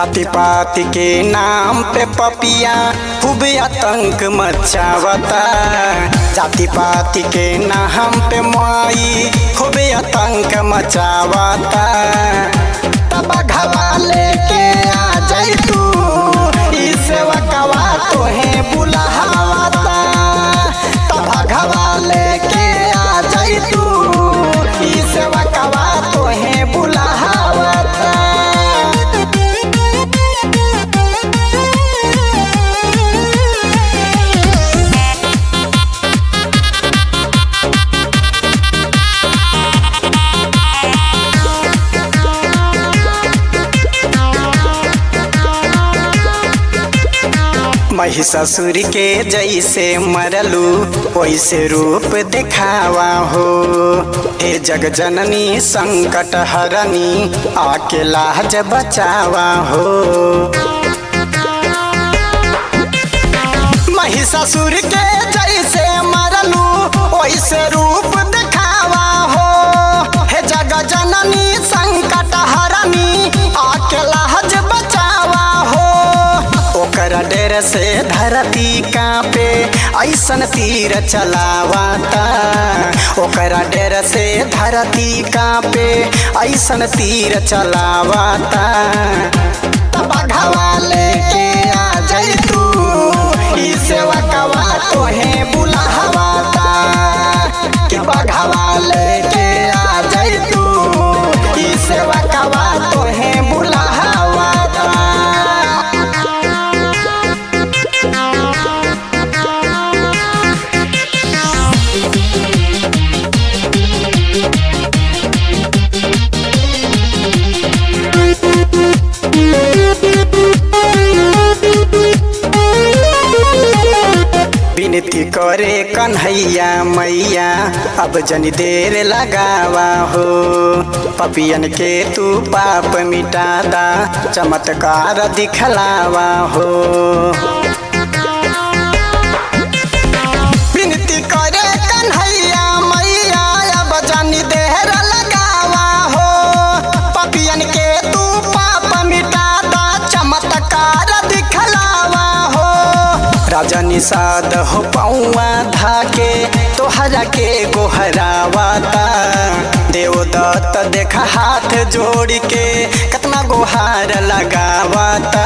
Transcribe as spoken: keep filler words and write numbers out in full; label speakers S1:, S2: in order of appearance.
S1: जाति पाति के नाम पे पपिया खूब आतंक मचावता। जाति पाति के नाम पे माई खूब आतंक मचावता। तब घवा लेके आ जाई तू ई सेवकवा तोहे बुलावता। तब घवा लेके आ जाई तू ई सेवकवा तोहे बुलावता। महिषासुर के जैसे मरलू वैसे रूप दिखावा हो। हे जग जननी संकट हरनी आके लाज बचावा हो। महिषासुर के जैसे मरलू वैसे रूप दिखावा हो। हे जग जननी संकट हरनी आके लाज बचावा हो। ओकरा डेर से धरती कांपे ऐसन तीर चलावाता। ओकरा डेर से धरती कांपे ऐसन तीर चलावाता। तब घवा लेके आ जाई तू ई सेवकवा तोहे बुलावता। कि बघवा लेके आ जाई तू ई सेवकवा तोहे बुलावता। विनती करे कन्हैया मैया अब जनी देर लगावा हो। पपियन के तू पाप मिटा दा चमत्कार दिखलावा हो। विनती करे कन्हैया मैया अब जनी देर लगावा हो। पपियन के तू पाप मिटा दा चमत्कार दिखलावा हो। राजा निषाद हो पौआ धाके तोहरा के गोहरावाता। देवदत्त देखा हाथ जोड़ के कितना गोहार लगावाता।